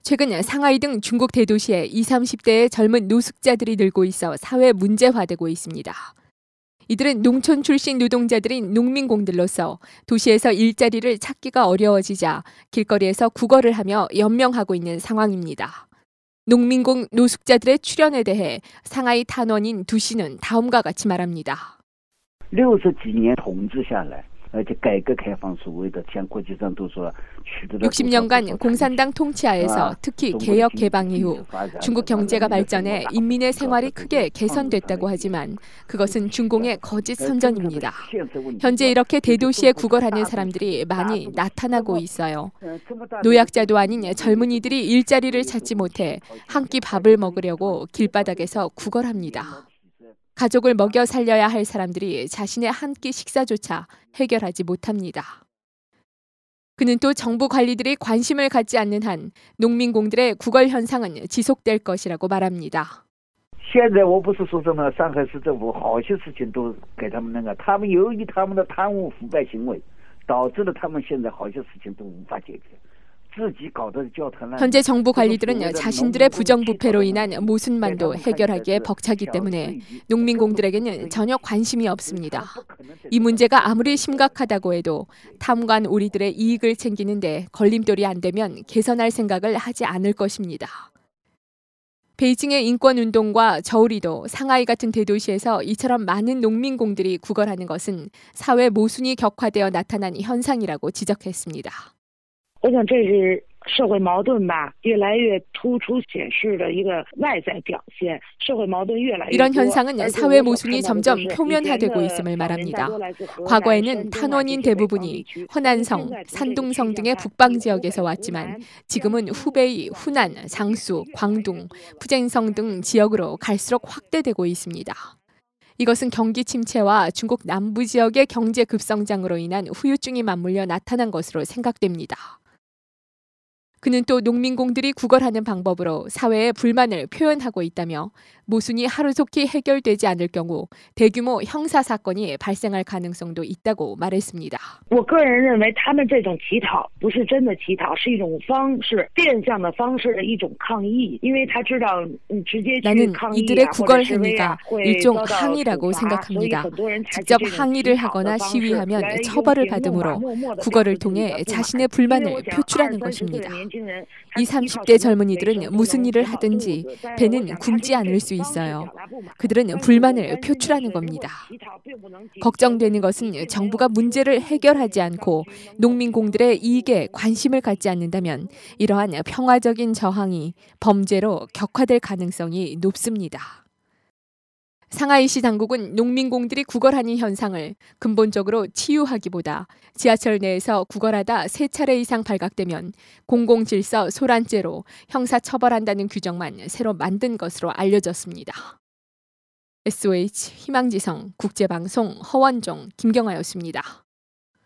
최근 상하이 등 중국 대도시에 20, 30대의 젊은 노숙자들이 늘고 있어 사회 문제화되고 있습니다. 이들은 농촌 출신 노동자들인 농민공들로서 도시에서 일자리를 찾기가 어려워지자 길거리에서 구걸을 하며 연명하고 있는 상황입니다. 농민공 노숙자들의 출연에 대해 상하이 탄원인 두시는 다음과 같이 말합니다. 60년간 공산당 통치하에서 특히 개혁 개방 이후 중국 경제가 발전해 인민의 생활이 크게 개선됐다고 하지만 그것은 중공의 거짓 선전입니다. 현재 이렇게 대도시에 구걸하는 사람들이 많이 나타나고 있어요. 노약자도 아닌 젊은이들이 일자리를 찾지 못해 한 끼 밥을 먹으려고 길바닥에서 구걸합니다. 가족을 먹여 살려야 할 사람들이 자신의 한 끼 식사조차 해결하지 못합니다. 그는 또 정부 관리들이 관심을 갖지 않는 한 농민공들의 구걸 현상은 지속될 것이라고 말합니다. 现在我不是说什么上海市政府好些事情都给他们那个他们由于他们的贪污腐败行为导致了他们现在好些事情都无法解决 현재 정부 관리들은 자신들의 부정부패로 인한 모순만도 해결하기에 벅차기 때문에 농민공들에게는 전혀 관심이 없습니다. 이 문제가 아무리 심각하다고 해도 탐관 오리들의 이익을 챙기는데 걸림돌이 안 되면 개선할 생각을 하지 않을 것입니다. 베이징의 인권운동과 저우리도 상하이 같은 대도시에서 이처럼 많은 농민공들이 구걸하는 것은 사회 모순이 격화되어 나타난 현상이라고 지적했습니다. 我想这是社会矛盾吧越来越突出显示的一个外在表现社会矛盾越来越 이런 현상은 사회 모순이 점점 표면화되고 있음을 말합니다. 과거에는 탄원인 대부분이 허난성, 산둥성 등의 북방 지역에서 왔지만 지금은 후베이, 후난, 장수, 광둥, 푸젠성 등 지역으로 갈수록 확대되고 있습니다. 이것은 경기 침체와 중국 남부 지역의 경제 급성장으로 인한 후유증이 맞물려 나타난 것으로 생각됩니다. 그는 또 농민공들이 구걸하는 방법으로 사회에 불만을 표현하고 있다며 모순이 하루속히 해결되지 않을 경우 대규모 형사사건이 발생할 가능성도 있다고 말했습니다. 我个人认为他们这种乞讨不是真的乞讨是一种方式变相的方式的一种抗议因为他知道直接 나는 이들의 구걸 행위가 일종 항의라고 생각합니다. 직접 항의를 하거나 시위하면 처벌을 받으므로 구걸을 통해 자신의 불만을 표출하는 것입니다. 20, 30대 젊은이들은 무슨 일을 하든지 배는 굶지 않을 수 있어요. 그들은 불만을 표출하는 겁니다. 걱정되는 것은 정부가 문제를 해결하지 않고 농민공들의 이익에 관심을 갖지 않는다면 이러한 평화적인 저항이 범죄로 격화될 가능성이 높습니다. 상하이시 당국은 농민공들이 구걸하는 현상을 근본적으로 치유하기보다 지하철 내에서 구걸하다 3차례 이상 발각되면 공공질서 소란죄로 형사처벌한다는 규정만 새로 만든 것으로 알려졌습니다. SOH 희망지성 국제방송 허원종 김경아였습니다.